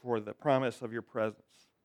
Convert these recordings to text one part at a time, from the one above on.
for the promise of your presence.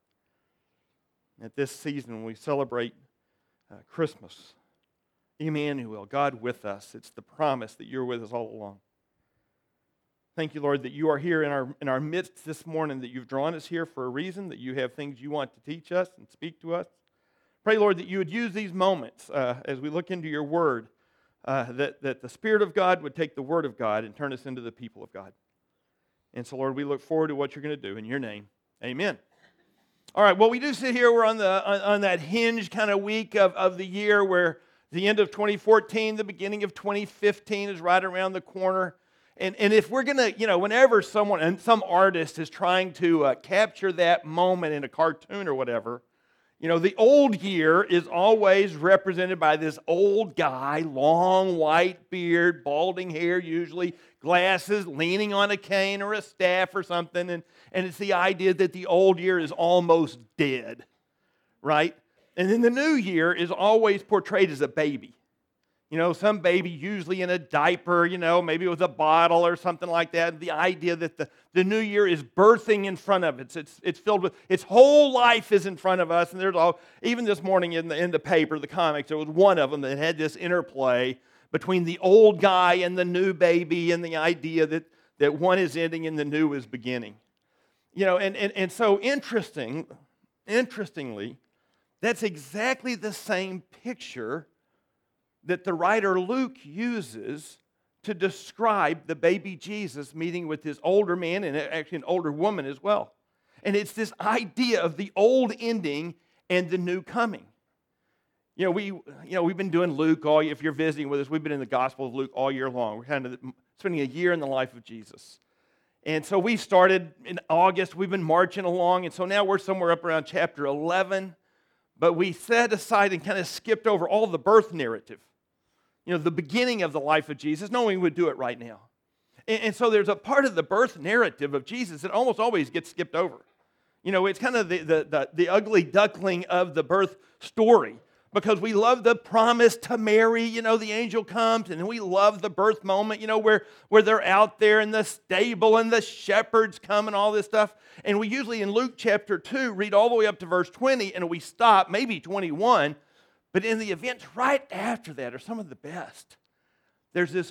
At this season, when we celebrate Christmas, Emmanuel, God with us, it's the promise that you're with us all along. Thank you, Lord, that you are here in our midst this morning, that you've drawn us here for a reason, that you have things you want to teach us and speak to us. Pray, Lord, that you would use these moments as we look into your word, that the Spirit of God would take the word of God and turn us into the people of God. And so, Lord, we look forward to what you're going to do. In your name, amen. All right, well, we do sit here. We're on that hinge kind of week of the year where the end of 2014, the beginning of 2015 is right around the corner. And if we're going to, whenever some artist is trying to capture that moment in a cartoon or whatever, the old year is always represented by this old guy, long white beard, balding hair usually, glasses, leaning on a cane or a staff or something. And it's the idea that the old year is almost dead, right? And then the new year is always portrayed as a baby. Some baby usually in a diaper, maybe with a bottle or something like that. The idea that the new year is birthing in front of it. It's filled with, its whole life is in front of us. And there's even this morning in the paper, the comics, there was one of them that had this interplay between the old guy and the new baby and the idea that one is ending and the new is beginning. And so interestingly, that's exactly the same picture that the writer Luke uses to describe the baby Jesus meeting with this older man and actually an older woman as well. And it's this idea of the old ending and the new coming. We've been doing Luke if you're visiting with us, we've been in the Gospel of Luke all year long. We're kind of spending a year in the life of Jesus. And so we started in August, we've been marching along, and so now we're somewhere up around chapter 11, but we set aside and kind of skipped over all the birth narrative. The beginning of the life of Jesus, knowing we would do it right now. And so there's a part of the birth narrative of Jesus that almost always gets skipped over. It's kind of the ugly duckling of the birth story because we love the promise to Mary, the angel comes, and we love the birth moment, where they're out there in the stable and the shepherds come and all this stuff. And we usually in Luke chapter 2 read all the way up to verse 20 and we stop, maybe 21. But in the events right after that are some of the best. There's this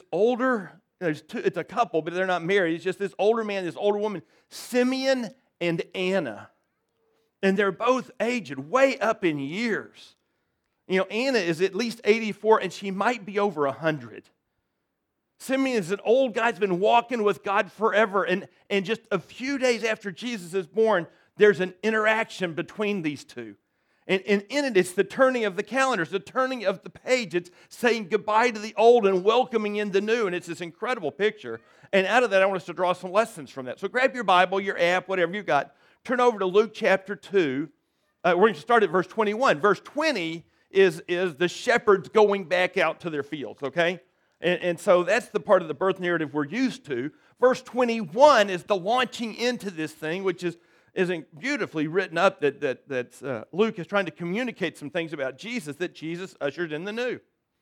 it's a couple, but they're not married. It's just this older man, this older woman, Simeon and Anna. And they're both aged, way up in years. Anna is at least 84, and she might be over 100. Simeon is an old guy who's been walking with God forever. And just a few days after Jesus is born, there's an interaction between these two. And in it, it's the turning of the calendars, the turning of the page. It's saying goodbye to the old and welcoming in the new. And it's this incredible picture. And out of that, I want us to draw some lessons from that. So grab your Bible, your app, whatever you've got. Turn over to Luke chapter 2. We're going to start at verse 21. Verse 20 is the shepherds going back out to their fields, okay? And so that's the part of the birth narrative we're used to. Verse 21 is the launching into this thing, which is beautifully written up that Luke is trying to communicate some things about Jesus that Jesus ushered in the new.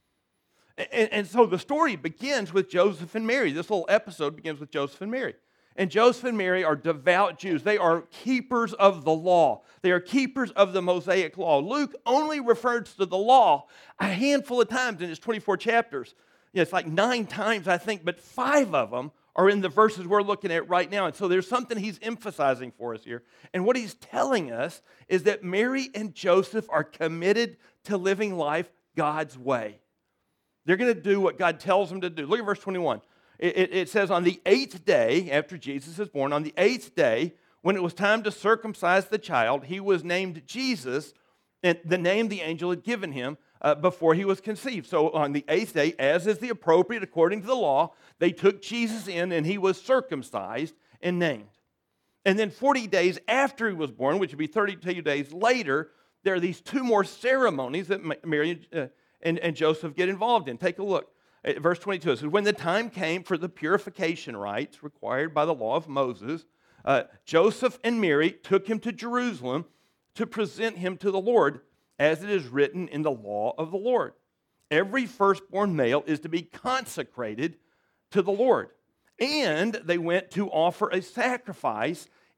And so the story begins with Joseph and Mary. This little episode begins with Joseph and Mary. And Joseph and Mary are devout Jews. They are keepers of the law. They are keepers of the Mosaic law. Luke only refers to the law a handful of times in his 24 chapters. It's like 9 times, I think, but 5 of them are in the verses we're looking at right now. And so there's something he's emphasizing for us here. And what he's telling us is that Mary and Joseph are committed to living life God's way. They're going to do what God tells them to do. Look at verse 21. It says, on the 8th day after Jesus is born, on the 8th day, when it was time to circumcise the child, he was named Jesus, and the name the angel had given him before he was conceived. So on the 8th day, as is the appropriate according to the law, they took Jesus in and he was circumcised and named. And then 40 days after he was born, which would be 32 days later, there are these 2 more ceremonies that Mary and Joseph get involved in. Take a look. Verse 22 says, when the time came for the purification rites required by the law of Moses, Joseph and Mary took him to Jerusalem to present him to the Lord, as it is written in the law of the Lord. Every firstborn male is to be consecrated to the Lord. And they went to offer a sacrifice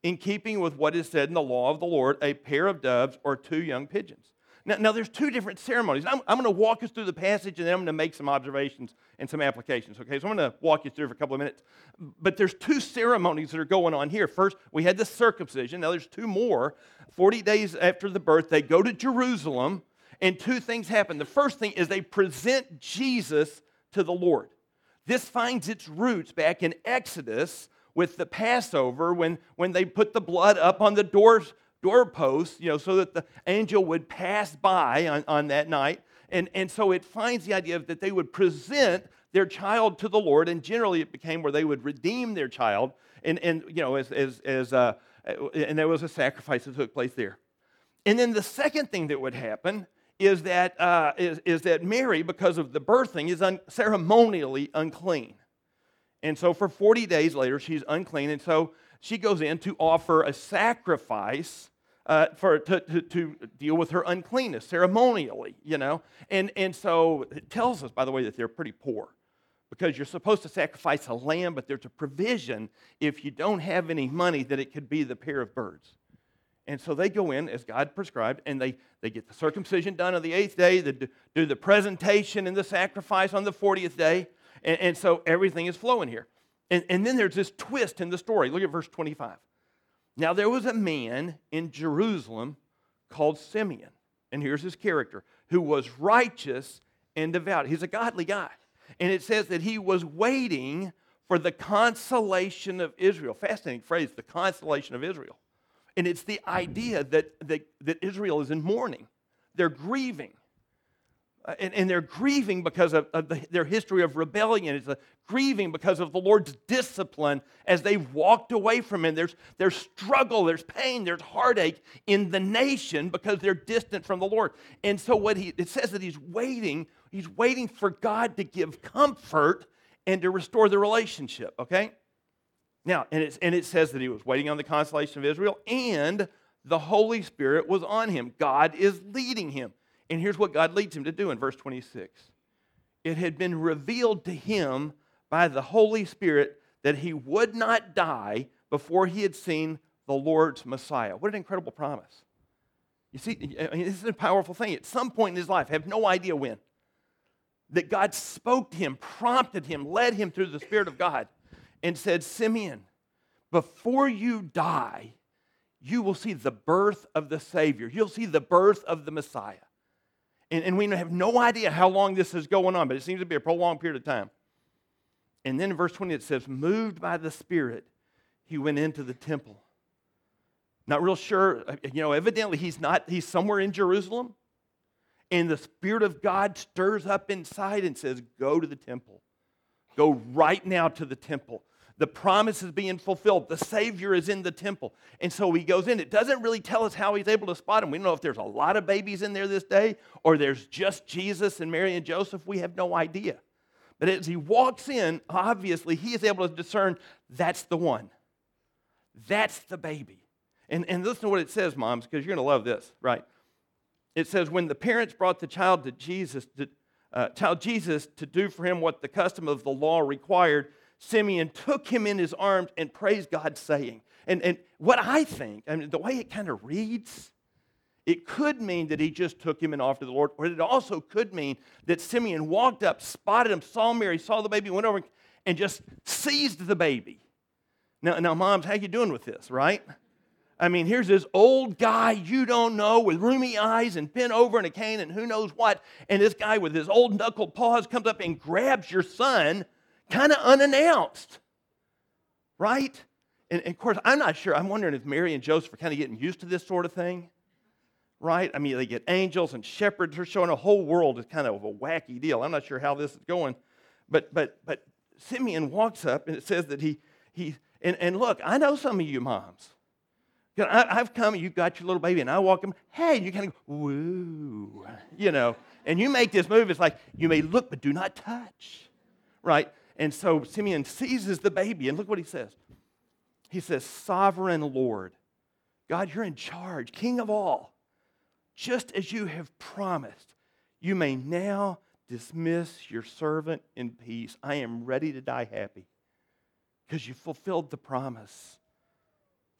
in keeping with what is said in the law of the Lord, a pair of doves or 2 young pigeons. Now there's 2 different ceremonies. I'm going to walk us through the passage, and then I'm going to make some observations and some applications. Okay, so I'm going to walk you through for a couple of minutes. But there's 2 ceremonies that are going on here. First, we had the circumcision. Now there's 2 more. 40 days after the birth, they go to Jerusalem, and 2 things happen. The first thing is they present Jesus to the Lord. This finds its roots back in Exodus with the Passover when they put the blood up on the doorposts, so that the angel would pass by on that night. And so it finds the idea that they would present their child to the Lord, and generally it became where they would redeem their child, and there was a sacrifice that took place there. And then the second thing that would happen is that Mary, because of the birthing, is ceremonially unclean. And so for 40 days later, she's unclean, and so she goes in to offer a sacrifice to deal with her uncleanness ceremonially, And so it tells us, by the way, that they're pretty poor, because you're supposed to sacrifice a lamb, but there's a provision if you don't have any money that it could be the pair of birds. And so they go in as God prescribed, and they get the circumcision done on the 8th day, they do the presentation and the sacrifice on the 40th day, and so everything is flowing here. And then there's this twist in the story. Look at verse 25. Now there was a man in Jerusalem called Simeon, and here's his character, who was righteous and devout. He's a godly guy. And it says that he was waiting for the consolation of Israel. Fascinating phrase, the consolation of Israel. And it's the idea that Israel is in mourning. They're grieving. And they're grieving because of their history of rebellion. It's grieving because of the Lord's discipline as they've walked away from Him. There's struggle, there's pain, there's heartache in the nation because they're distant from the Lord. And so it says that he's waiting for God to give comfort and to restore the relationship, okay? Now, and it says that he was waiting on the consolation of Israel, and the Holy Spirit was on him. God is leading him. And here's what God leads him to do in verse 26. It had been revealed to him by the Holy Spirit that he would not die before he had seen the Lord's Messiah. What an incredible promise. You see, this is a powerful thing. At some point in his life, I have no idea when, that God spoke to him, prompted him, led him through the Spirit of God, and said, Simeon, before you die, you will see the birth of the Savior. You'll see the birth of the Messiah. And we have no idea how long this is going on, but it seems to be a prolonged period of time. And then in verse 20 it says, moved by the Spirit, he went into the temple. Not real sure, evidently he's somewhere in Jerusalem, and the Spirit of God stirs up inside and says, go to the temple. Go right now to the temple. The promise is being fulfilled. The Savior is in the temple. And so he goes in. It doesn't really tell us how he's able to spot him. We don't know if there's a lot of babies in there this day or there's just Jesus and Mary and Joseph. We have no idea. But as he walks in, obviously he is able to discern that's the one. That's the baby. And listen to what it says, moms, because you're going to love this, right? It says, when the parents brought the child to Jesus, to do for him what the custom of the law required, Simeon took him in his arms and praised God, saying, and what I think, the way it kind of reads, it could mean that he just took him and offered to the Lord, or it also could mean that Simeon walked up, spotted him, saw Mary, saw the baby, went over and just seized the baby. Now, moms, how you doing with this, right? I mean, here's this old guy you don't know with rheumy eyes and bent over in a cane and who knows what, and this guy with his old knuckled paws comes up and grabs your son kind of unannounced, right? And of course, I'm not sure. I'm wondering if Mary and Joseph are kind of getting used to this sort of thing, right? I mean, they get angels and shepherds. They're showing a whole world is kind of a wacky deal. I'm not sure how this is going, but Simeon walks up and it says that and look, I know some of you moms. I've come, you've got your little baby, and I walk him, hey, and you kind of go, woo, and you make this move. It's like, you may look, but do not touch, right? And so Simeon seizes the baby, and look what he says. He says, Sovereign Lord, God, you're in charge, King of all. Just as you have promised, you may now dismiss your servant in peace. I am ready to die happy because you fulfilled the promise.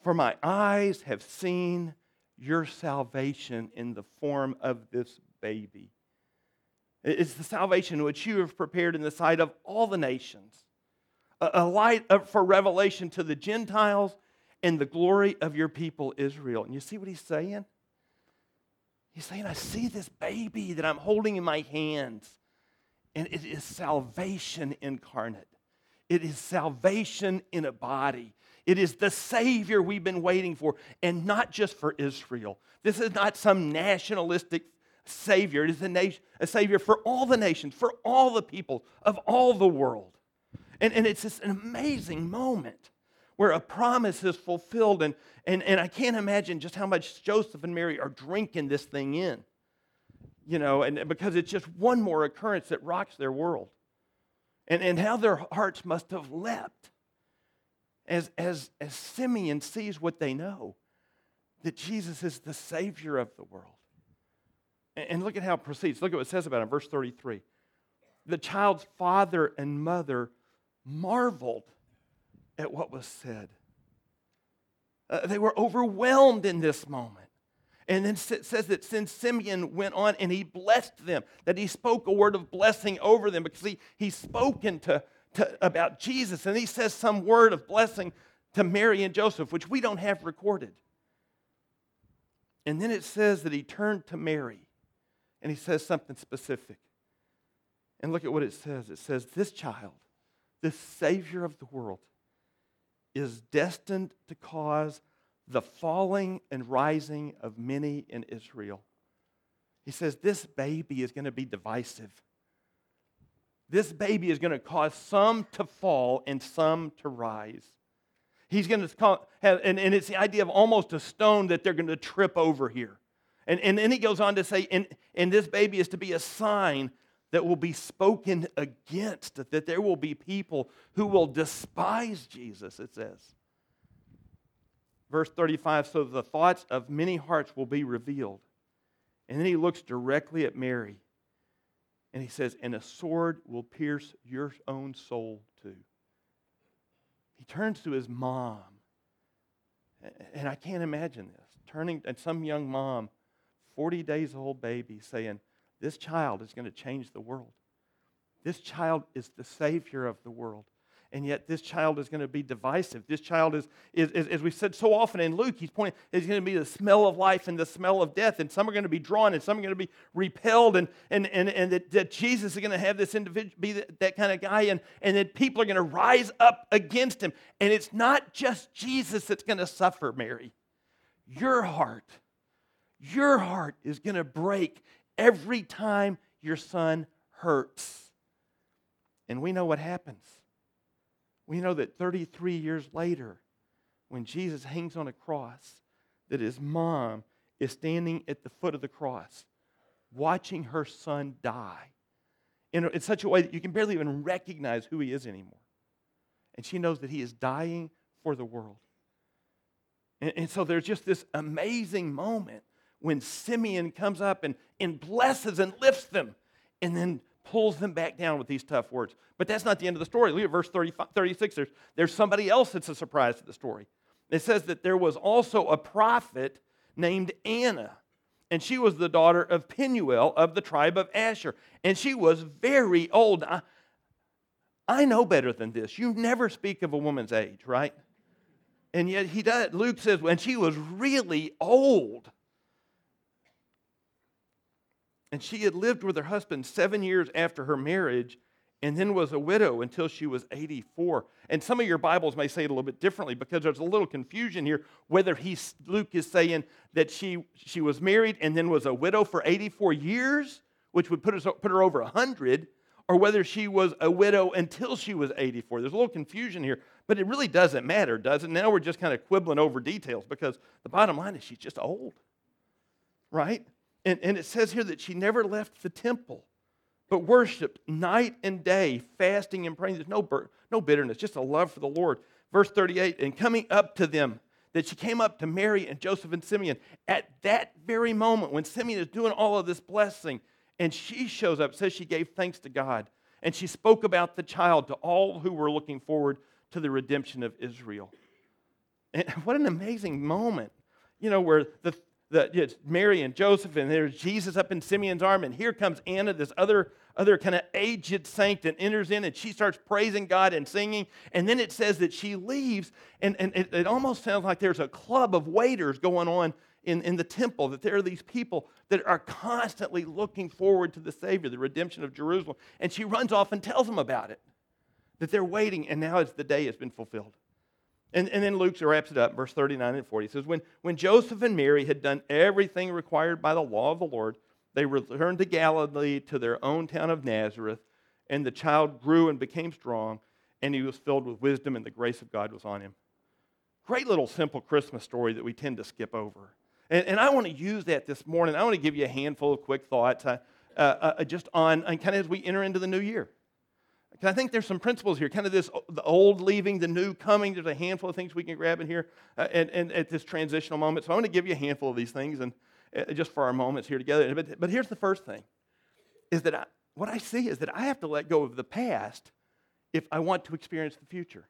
For my eyes have seen your salvation in the form of this baby. It's the salvation which you have prepared in the sight of all the nations, a light for revelation to the Gentiles and the glory of your people Israel. And you see what he's saying? He's saying, I see this baby that I'm holding in my hands, and it is salvation incarnate. It is salvation in a body. It is the Savior we've been waiting for, and not just for Israel. This is not some nationalistic Savior. It is a Savior for all the nations, for all the people of all the world. And it's just an amazing moment where a promise is fulfilled. And I can't imagine just how much Joseph and Mary are drinking this thing in. You know, and because it's just one more occurrence that rocks their world. And how their hearts must have leapt as Simeon sees what they know, that Jesus is the Savior of the world. And look at how it proceeds. Look at what it says about it in verse 33. The child's father and mother marveled at what was said. They were overwhelmed in this moment. And then it says that since Simeon went on and he blessed them, that he spoke a word of blessing over them, because he's spoken about Jesus, and he says some word of blessing to Mary and Joseph, which we don't have recorded. And then it says that he turned to Mary, and he says something specific. And look at what it says. It says, this child, this Savior of the world, is destined to cause the falling and rising of many in Israel. He says this baby is going to be divisive. This baby is going to cause some to fall and some to rise. He's going to and it's the idea of almost a stone that they're going to trip over here. And then he goes on to say, and this baby is to be a sign that will be spoken against, that there will be people who will despise Jesus, it says. Verse 35, so the thoughts of many hearts will be revealed. And then he looks directly at Mary, and he says, and a sword will pierce your own soul too. He turns to his mom, and I can't imagine this, turning at some young mom, 40 days old baby, saying, this child is going to change the world. This child is the Savior of the world. And yet this child is going to be divisive. This child is as we've said so often in Luke, he's pointing, is going to be the smell of life and the smell of death. And some are going to be drawn and some are going to be repelled. And that Jesus is going to have this individual, be that kind of guy. And that people are going to rise up against him. And it's not just Jesus that's going to suffer, Mary. Your heart is going to break every time your son hurts. And we know what happens. We know that 33 years later, when Jesus hangs on a cross, that his mom is standing at the foot of the cross, watching her son die in such a way that you can barely even recognize who he is anymore. And she knows that he is dying for the world. And so there's just this amazing moment when Simeon comes up and blesses and lifts them, and then pulls them back down with these tough words. But that's not the end of the story. Look at verse 36. There's somebody else that's a surprise to the story. It says that there was also a prophet named Anna, and she was the daughter of Penuel of the tribe of Asher, and she was very old. I know better than this. You never speak of a woman's age, right? And yet he does. Luke says when she was really old. And she had lived with her husband 7 years after her marriage, and then was a widow until she was 84. And some of your Bibles may say it a little bit differently, because there's a little confusion here whether Luke is saying that she was married and then was a widow for 84 years, which would put her over 100, or whether she was a widow until she was 84. There's a little confusion here, but it really doesn't matter, does it? Now we're just kind of quibbling over details, because the bottom line is she's just old, right? And it says here that she never left the temple, but worshiped night and day, fasting and praying. There's no bitterness, just a love for the Lord. Verse 38, and coming up to them, that she came up to Mary and Joseph and Simeon at that very moment when Simeon is doing all of this blessing, and she shows up, says she gave thanks to God, and she spoke about the child to all who were looking forward to the redemption of Israel. And what an amazing moment, where it's Mary and Joseph, and there's Jesus up in Simeon's arm, and here comes Anna, this other kind of aged saint that enters in, and she starts praising God and singing, and then it says that she leaves, and it almost sounds like there's a club of waiters going on in the temple, that there are these people that are constantly looking forward to the Savior, the redemption of Jerusalem, and she runs off and tells them about it, that they're waiting, and now the day has been fulfilled. And then Luke wraps it up, verse 39 and 40. It says, when Joseph and Mary had done everything required by the law of the Lord, they returned to Galilee to their own town of Nazareth, and the child grew and became strong, and he was filled with wisdom, and the grace of God was on him. Great little simple Christmas story that we tend to skip over. And I want to use that this morning. I want to give you a handful of quick thoughts just on kind of as we enter into the new year. I think there's some principles here, kind of the old leaving, the new coming. There's a handful of things we can grab in here and at this transitional moment. So I want to give you a handful of these things and just for our moments here together. But here's the first thing, is that what I see is that I have to let go of the past if I want to experience the future.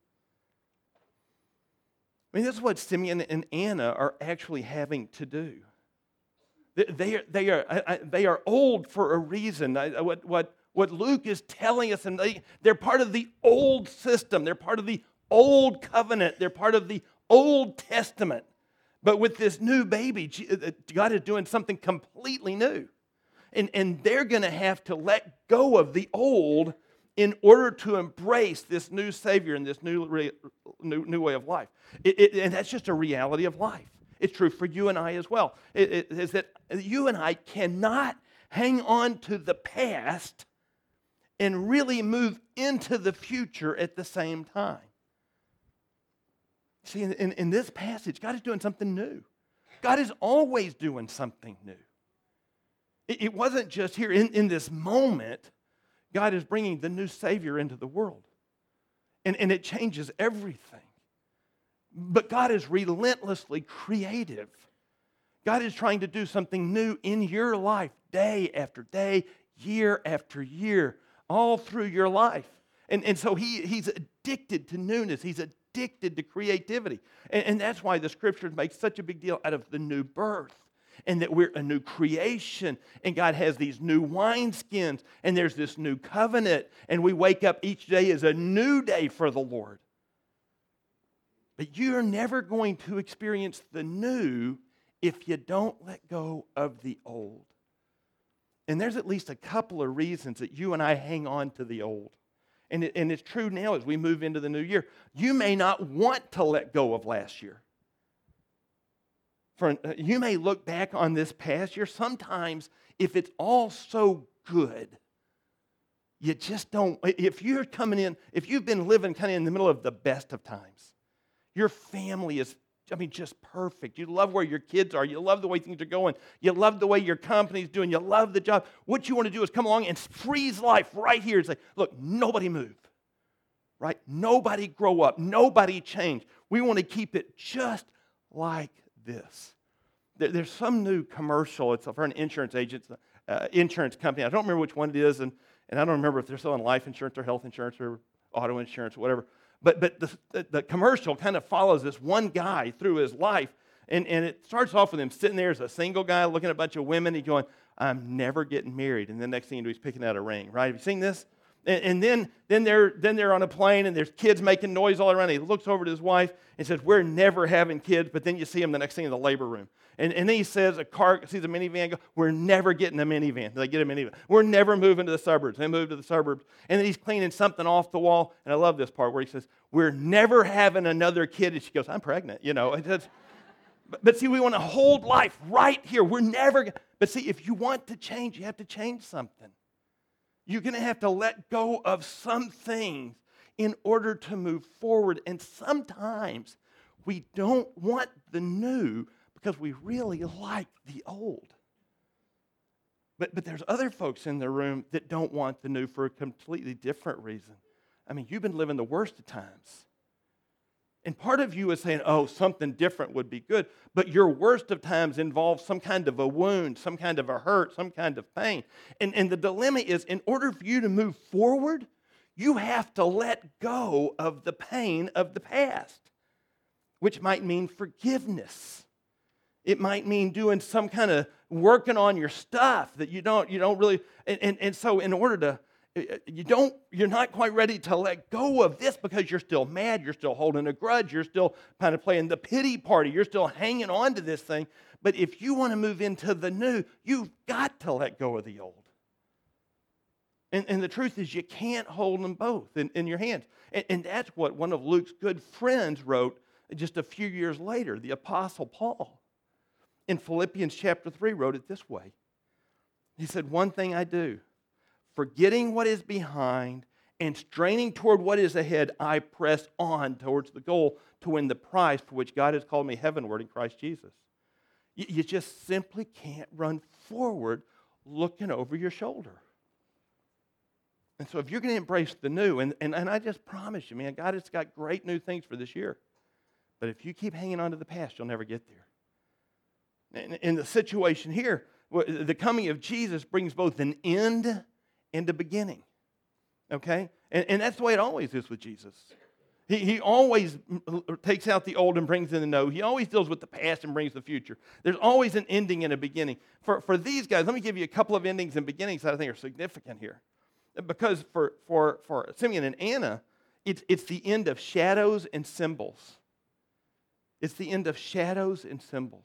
I mean, this is what Simeon and Anna are actually having to do. They are old for a reason. What Luke is telling us, and they're part of the old system. They're part of the old covenant. They're part of the Old Testament. But with this new baby, God is doing something completely new. And they're going to have to let go of the old in order to embrace this new Savior and this new way of life. And that's just a reality of life. It's true for you and I as well. It is that you and I cannot hang on to the past and really move into the future at the same time. See, in this passage, God is doing something new. God is always doing something new. It wasn't just here in this moment. God is bringing the new Savior into the world. And it changes everything. But God is relentlessly creative. God is trying to do something new in your life, day after day, year after year, all through your life. And so he's addicted to newness. He's addicted to creativity. And that's why the Scriptures make such a big deal out of the new birth, and that we're a new creation, and God has these new wineskins, and there's this new covenant, and we wake up each day as a new day for the Lord. But you're never going to experience the new if you don't let go of the old. And there's at least a couple of reasons that you and I hang on to the old. And it's true now as we move into the new year. You may not want to let go of last year. You may look back on this past year. Sometimes, if it's all so good, you just don't. If you're coming in, if you've been living kind of in the middle of the best of times, your family is, just perfect. You love where your kids are. You love the way things are going. You love the way your company's doing. You love the job. What you want to do is come along and freeze life right here and say, look, nobody move. Right? Nobody grow up. Nobody change. We want to keep it just like this. There's some new commercial. It's for an insurance agent, insurance company. I don't remember which one it is, and I don't remember if they're selling life insurance or health insurance or auto insurance or whatever. But the commercial kind of follows this one guy through his life, and it starts off with him sitting there as a single guy looking at a bunch of women. He's going, I'm never getting married. And then next thing you know, he's picking out a ring, right? Have you seen this? And then they're on a plane, and there's kids making noise all around. He looks over to his wife and says, we're never having kids. But then you see him the next thing in the labor room. And then he says, sees a minivan, go, we're never getting a minivan. They get a minivan. We're never moving to the suburbs. They move to the suburbs. And then he's cleaning something off the wall. And I love this part where he says, we're never having another kid. And she goes, I'm pregnant, But see, we want to hold life right here. We're never, but see, if you want to change, you have to change something. You're going to have to let go of some things in order to move forward. And sometimes we don't want the new because we really like the old. But there's other folks in the room that don't want the new for a completely different reason. You've been living the worst of times. And part of you is saying, oh, something different would be good. But your worst of times involves some kind of a wound, some kind of a hurt, some kind of pain. And the dilemma is, in order for you to move forward, you have to let go of the pain of the past. which might mean forgiveness. It might mean doing some kind of working on your stuff that you don't really, and so in order to, you're not quite ready to let go of this because you're still mad, you're still holding a grudge, you're still kind of playing the pity party, you're still hanging on to this thing. But if you want to move into the new, you've got to let go of the old. And the truth is, you can't hold them both in your hands. And that's what one of Luke's good friends wrote just a few years later, the Apostle Paul. In Philippians chapter 3, wrote it this way. He said, "One thing I do, forgetting what is behind and straining toward what is ahead, I press on towards the goal to win the prize for which God has called me heavenward in Christ Jesus." You just simply can't run forward looking over your shoulder. And so if you're going to embrace the new, and I just promise you, man, God has got great new things for this year. But if you keep hanging on to the past, you'll never get there. In the situation here, the coming of Jesus brings both an end and a beginning. Okay? And that's the way it always is with Jesus. He always takes out the old and brings in the new. He always deals with the past and brings the future. There's always an ending and a beginning. For these guys, let me give you a couple of endings and beginnings that I think are significant here. Because for Simeon and Anna, it's the end of shadows and symbols. It's the end of shadows and symbols.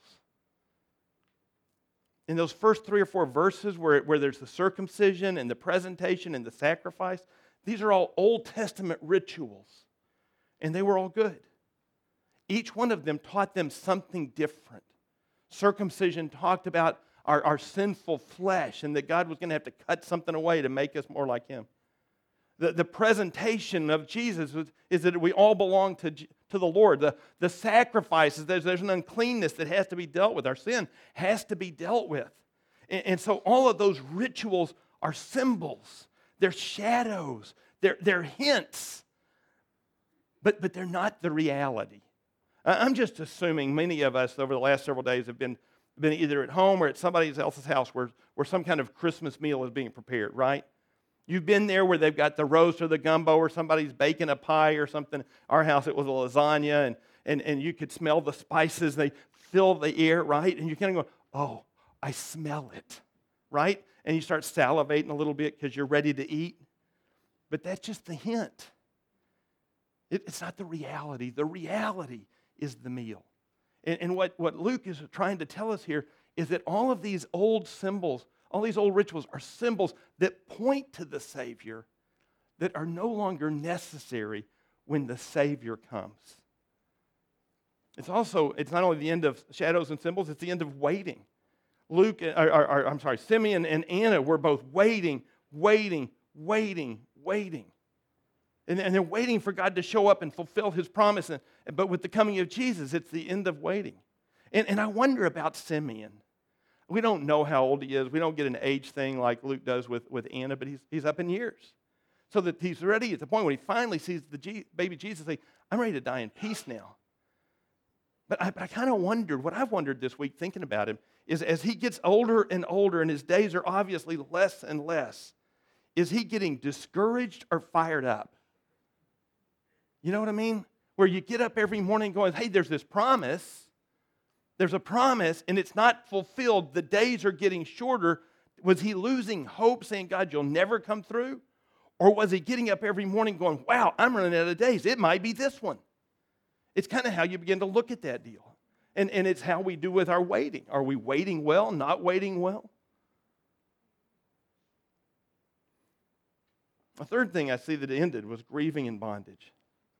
In those first 3 or 4 verses where there's the circumcision and the presentation and the sacrifice, these are all Old Testament rituals. And they were all good. Each one of them taught them something different. Circumcision talked about our sinful flesh and that God was going to have to cut something away to make us more like Him. The presentation of Jesus is that we all belong to the Lord. The sacrifices, there's an uncleanness that has to be dealt with. Our sin has to be dealt with. And so all of those rituals are symbols. They're shadows. They're hints. But they're not the reality. I'm just assuming many of us over the last several days have been either at home or at somebody else's house where some kind of Christmas meal is being prepared, right? You've been there where they've got the roast or the gumbo or somebody's baking a pie or something. Our house, it was a lasagna, and you could smell the spices. They fill the air, right? And you kind of go, oh, I smell it, right? And you start salivating a little bit because you're ready to eat. But that's just the hint. It's not the reality. The reality is the meal. And what Luke is trying to tell us here is that all of these old symbols, all these old rituals are symbols that point to the Savior that are no longer necessary when the Savior comes. It's not only the end of shadows and symbols, it's the end of waiting. Simeon and Anna were both waiting. And they're waiting for God to show up and fulfill His promise. But with the coming of Jesus, it's the end of waiting. And I wonder about Simeon. We don't know how old he is. We don't get an age thing like Luke does with Anna, but he's up in years. So that he's ready at the point when he finally sees the baby Jesus say, I'm ready to die in peace now. But I kind of wondered, what I've wondered this week thinking about him, is as he gets older and older and his days are obviously less and less, is he getting discouraged or fired up? You know what I mean? Where you get up every morning going, hey, there's this promise. There's a promise, and it's not fulfilled. The days are getting shorter. Was he losing hope, saying, God, you'll never come through? Or was he getting up every morning going, wow, I'm running out of days. It might be this one. It's kind of how you begin to look at that deal. And it's how we do with our waiting. Are we waiting well, not waiting well? A third thing I see that ended was grieving and bondage.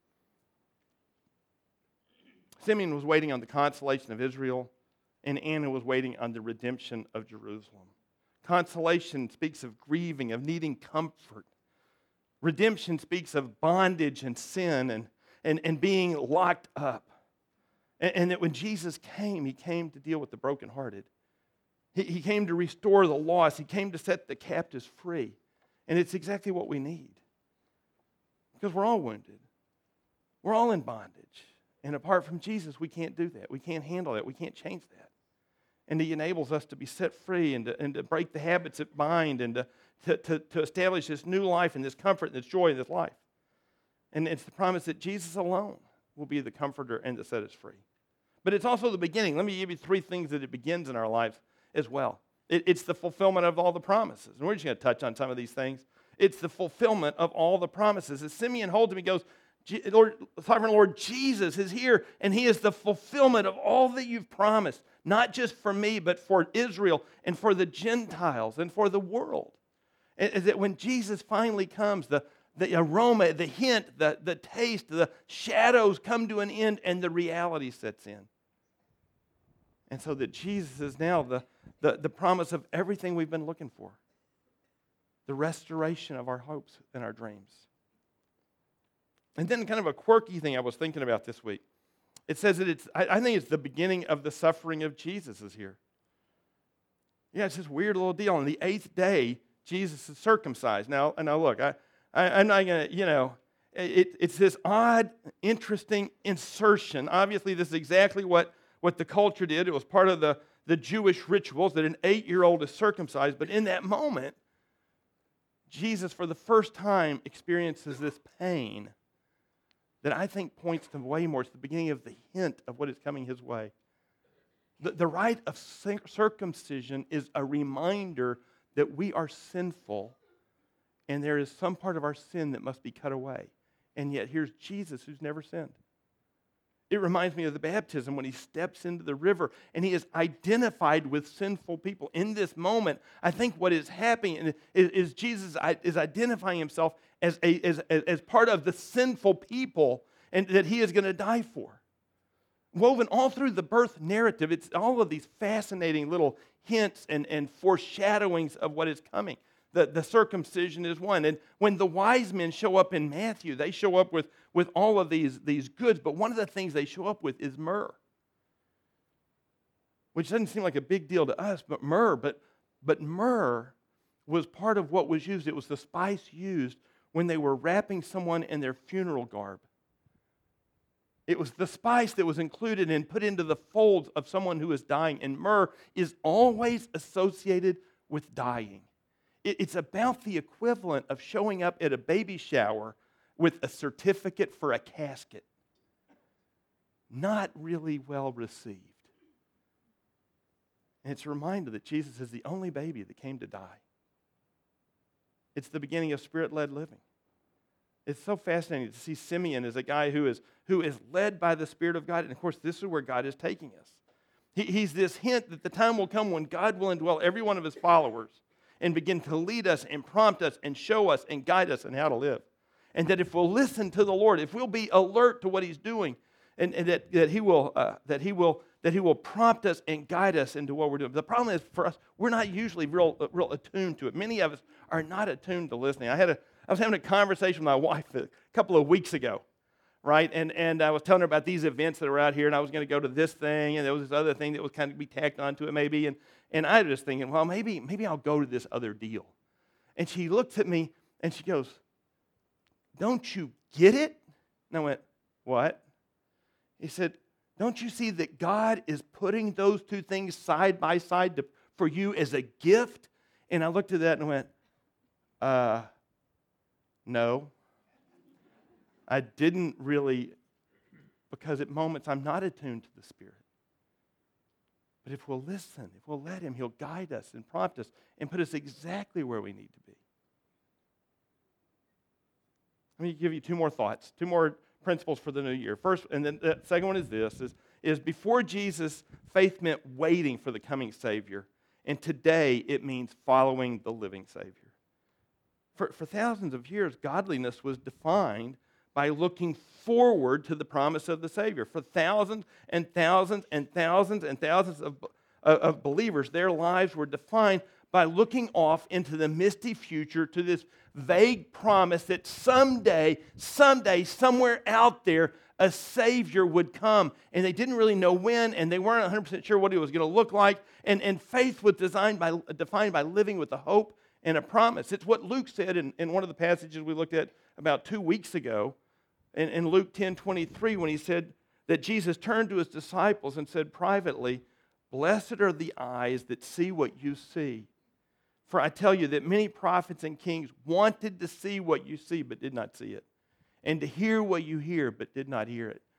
Simeon was waiting on the consolation of Israel, and Anna was waiting on the redemption of Jerusalem. Consolation speaks of grieving, of needing comfort. Redemption speaks of bondage and sin and being locked up. And that when Jesus came, He came to deal with the brokenhearted. He came to restore the lost. He came to set the captives free. And it's exactly what we need. Because we're all wounded. We're all in bondage. And apart from Jesus, we can't do that. We can't handle that. We can't change that. And He enables us to be set free and to break the habits that bind and to establish this new life and this comfort and this joy in this life. And it's the promise that Jesus alone will be the comforter and to set us free. But it's also the beginning. Let me give you three things that it begins in our lives as well. It's the fulfillment of all the promises. And we're just going to touch on some of these things. It's the fulfillment of all the promises. As Simeon holds him, he goes, Lord, Sovereign Lord Jesus is here, and he is the fulfillment of all that you've promised, not just for me, but for Israel and for the Gentiles and for the world. And that when Jesus finally comes, the aroma, the hint, the taste, the shadows come to an end, and the reality sets in. And so that Jesus is now the promise of everything we've been looking for. The restoration of our hopes and our dreams. And then kind of a quirky thing I was thinking about this week. It says that I think it's the beginning of the suffering of Jesus is here. Yeah, it's this weird little deal. On the 8th day, Jesus is circumcised. Now look, I'm not going to, it's this odd, interesting insertion. Obviously, this is exactly what the culture did. It was part of the Jewish rituals that an 8-year-old is circumcised. But in that moment, Jesus, for the first time, experiences this pain that I think points to way more. It's the beginning of the hint of what is coming his way. The rite of circumcision is a reminder that we are sinful and there is some part of our sin that must be cut away. And yet here's Jesus who's never sinned. It reminds me of the baptism when he steps into the river and he is identified with sinful people. In this moment, I think what is happening is Jesus is identifying himself as part of the sinful people and that he is going to die for. Woven all through the birth narrative, it's all of these fascinating little hints and foreshadowings of what is coming. The circumcision is one. And when the wise men show up in Matthew, they show up with all of these goods. But one of the things they show up with is myrrh. Which doesn't seem like a big deal to us, but myrrh was part of what was used. It was the spice used when they were wrapping someone in their funeral garb. It was the spice that was included and put into the folds of someone who is dying. And myrrh is always associated with dying. It's about the equivalent of showing up at a baby shower with a certificate for a casket. Not really well received. And it's a reminder that Jesus is the only baby that came to die. It's the beginning of Spirit-led living. It's so fascinating to see Simeon as a guy who is led by the Spirit of God. And of course, this is where God is taking us. He's this hint that the time will come when God will indwell every one of his followers and begin to lead us and prompt us and show us and guide us in how to live. And that if we'll listen to the Lord, if we'll be alert to what he's doing, and that he will prompt us and guide us into what we're doing. The problem is for us, we're not usually real attuned to it. Many of us are not attuned to listening. I was having a conversation with my wife a couple of weeks ago, right? And I was telling her about these events that are out here, and I was going to go to this thing, and there was this other thing that was kind of be tacked onto it maybe, and I was just thinking, well, maybe I'll go to this other deal. And she looked at me, and she goes, "Don't you get it?" And I went, "What?" He said, "Don't you see that God is putting those two things side by side for you as a gift?" And I looked at that and went, no. I didn't really, because at moments I'm not attuned to the Spirit. But if we'll listen, if we'll let him, he'll guide us and prompt us and put us exactly where we need to be. Let me give you two more thoughts, two more principles for the new year. First, and then the second one is this, is before Jesus, faith meant waiting for the coming Savior. And today, it means following the living Savior. For thousands of years, godliness was defined by looking forward to the promise of the Savior. For thousands and thousands and thousands and thousands of believers, their lives were defined by looking off into the misty future to this vague promise that someday, somewhere out there, a Savior would come. And they didn't really know when, and they weren't 100% sure what it was going to look like. And faith was defined by living with a hope and a promise. It's what Luke said in one of the passages we looked at about 2 weeks ago, in Luke 10:23, when he said that Jesus turned to his disciples and said privately, "Blessed are the eyes that see what you see. For I tell you that many prophets and kings wanted to see what you see, but did not see it, and to hear what you hear, but did not hear it.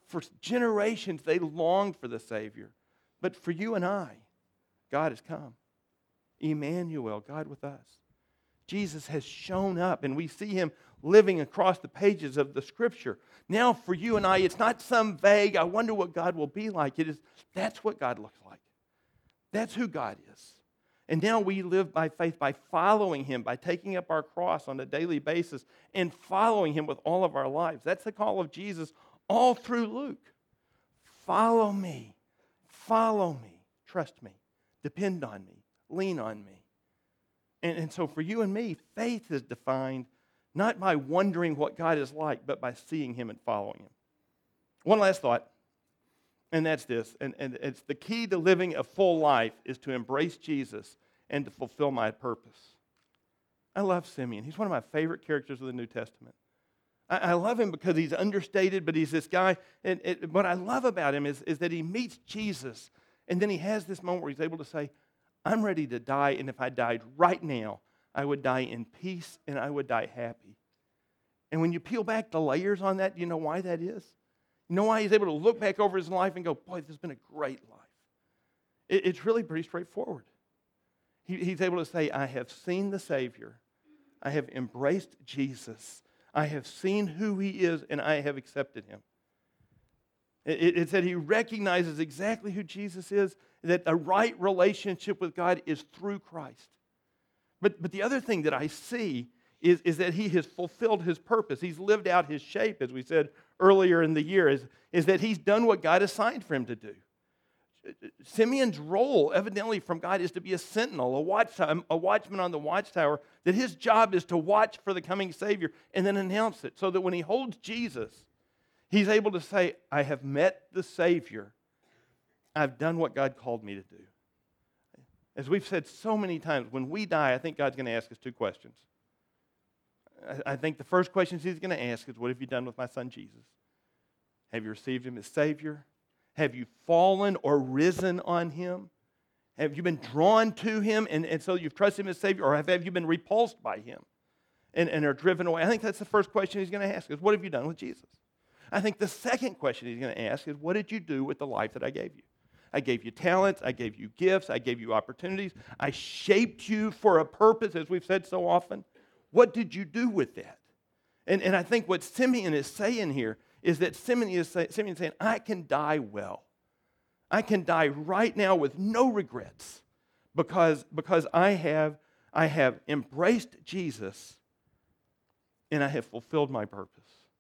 For generations, they longed for the Savior. But for you and I, God has come. Emmanuel, God with us. Jesus has shown up, and we see him living across the pages of the Scripture. Now, for you and I, it's not some vague, I wonder what God will be like. That's what God looks like. That's who God is. And now we live by faith, by following him, by taking up our cross on a daily basis and following him with all of our lives. That's the call of Jesus all through Luke. Follow me. Follow me. Trust me. Depend on me. Lean on me. And so for you and me, faith is defined not by wondering what God is like, but by seeing him and following him. One last thought, and that's this. And it's the key to living a full life is to embrace Jesus and to fulfill my purpose. I love Simeon. He's one of my favorite characters of the New Testament. I love him because he's understated, but he's this guy. And what I love about him is that he meets Jesus, and then he has this moment where he's able to say, I'm ready to die, and if I died right now, I would die in peace and I would die happy. And when you peel back the layers on that, you know why that is? You know why he's able to look back over his life and go, boy, this has been a great life. It's really pretty straightforward. He's able to say, I have seen the Savior. I have embraced Jesus. I have seen who he is, and I have accepted him. It said he recognizes exactly who Jesus is, that a right relationship with God is through Christ. But the other thing that I see is that he has fulfilled his purpose. He's lived out his shape, as we said earlier in the year, is that he's done what God assigned for him to do. Simeon's role, evidently from God, is to be a sentinel, a watchman on the watchtower, that his job is to watch for the coming Savior and then announce it, so that when he holds Jesus, he's able to say, I have met the Savior. I've done what God called me to do. As we've said so many times, when we die, I think God's going to ask us two questions. I think the first question he's going to ask is, what have you done with my son Jesus? Have you received him as Savior? Have you fallen or risen on him? Have you been drawn to him and so you've trusted him as Savior? Or have you been repulsed by him and are driven away? I think that's the first question he's going to ask is, what have you done with Jesus? I think the second question he's going to ask is, what did you do with the life that I gave you? I gave you talents. I gave you gifts. I gave you opportunities. I shaped you for a purpose, as we've said so often. What did you do with that? And I think what Simeon is saying here is that Simeon is saying, I can die well. I can die right now with no regrets because I have embraced Jesus and I have fulfilled my purpose.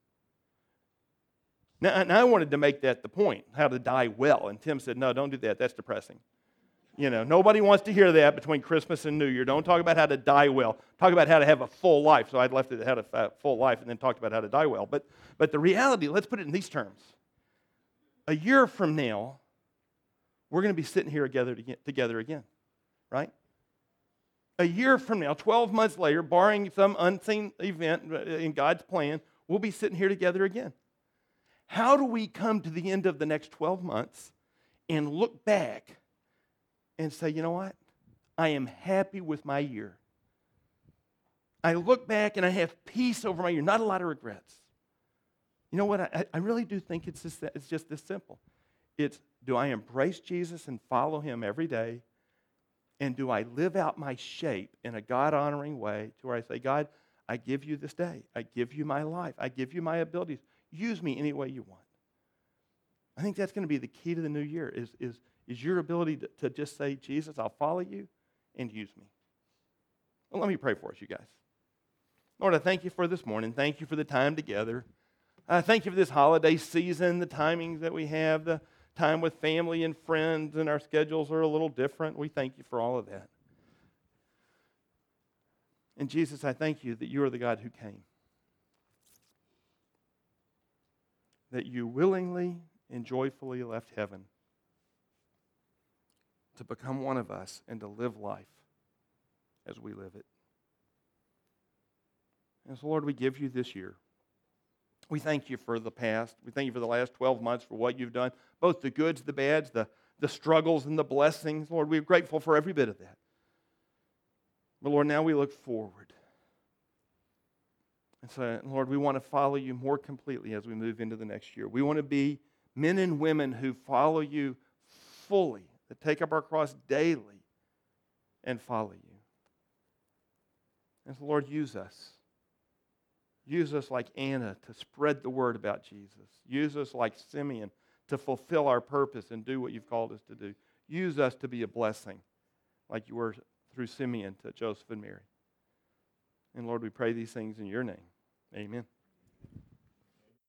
Now, I wanted to make that the point, how to die well. And Tim said, no, don't do that. That's depressing. You know, nobody wants to hear that between Christmas and New Year. Don't talk about how to die well. Talk about how to have a full life. So I'd left it at how to full life and then talked about how to die well. But the reality, let's put it in these terms. A year from now, we're going to be sitting here together again, right? A year from now, 12 months later, barring some unseen event in God's plan, we'll be sitting here together again. How do we come to the end of the next 12 months and look back and say, you know what? I am happy with my year. I look back and I have peace over my year, not a lot of regrets. You know what? I really do think it's just this simple. It's, do I embrace Jesus and follow him every day? And do I live out my shape in a God-honoring way to where I say, God, I give you this day. I give you my life. I give you my abilities. Use me any way you want. I think that's going to be the key to the new year is your ability to just say, Jesus, I'll follow you and use me. Well, let me pray for us, you guys. Lord, I thank you for this morning. Thank you for the time together. I thank you for this holiday season, the timings that we have, the time with family and friends, and our schedules are a little different. We thank you for all of that. And Jesus, I thank you that you are the God who came. That you willingly and joyfully left heaven to become one of us and to live life as we live it. And so, Lord, we give you this year. We thank you for the past. We thank you for the last 12 months for what you've done, both the goods, the bads, the struggles, and the blessings. Lord, we're grateful for every bit of that. But, Lord, now we look forward. And so, Lord, we want to follow you more completely as we move into the next year. We want to be Men and women who follow you fully, that take up our cross daily and follow you. And so, Lord, use us. Use us like Anna to spread the word about Jesus. Use us like Simeon to fulfill our purpose and do what you've called us to do. Use us to be a blessing like you were through Simeon to Joseph and Mary. And Lord, we pray these things in your name. Amen.